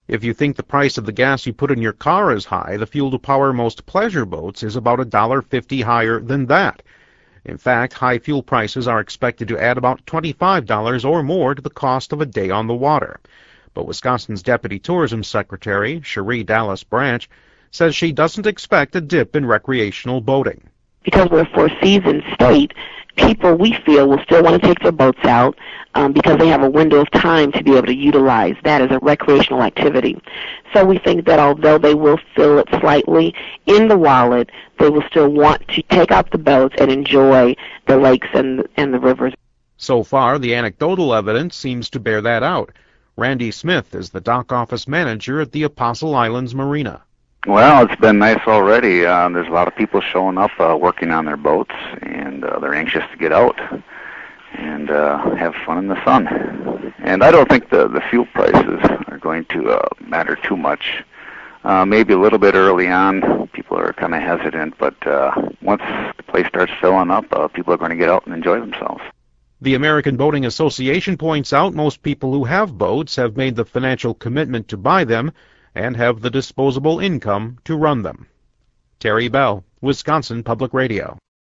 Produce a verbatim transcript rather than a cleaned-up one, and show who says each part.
Speaker 1: If you think the price of the gas you put in your car is high, the fuel to power most pleasure boats is about one dollar fifty higher than that. In fact, high fuel prices are expected to add about twenty-five dollars or more to the cost of a day on the water. But Wisconsin's Deputy Tourism Secretary, Cherie Dallas Branch, says she doesn't expect a dip in recreational boating.
Speaker 2: Because we're a four-season state, people, we feel, will still want to take their boats out um, because they have a window of time to be able to utilize that as a recreational activity. So we think that although they will feel it slightly in the wallet, they will still want to take out the boats and enjoy the lakes and, and the rivers.
Speaker 1: So far, the anecdotal evidence seems to bear that out. Randy Smith is the dock office manager at the Apostle Islands Marina.
Speaker 3: Well, it's been nice already. Uh, there's a lot of people showing up, uh, working on their boats, and uh, they're anxious to get out and uh, have fun in the sun. And I don't think the, the fuel prices are going to uh, matter too much. Uh, maybe a little bit early on, people are kind of hesitant, but uh, once the place starts filling up, uh, people are going to get out and enjoy themselves.
Speaker 1: The American Boating Association points out most people who have boats have made the financial commitment to buy them and have the disposable income to run them. Terry Bell, Wisconsin Public Radio.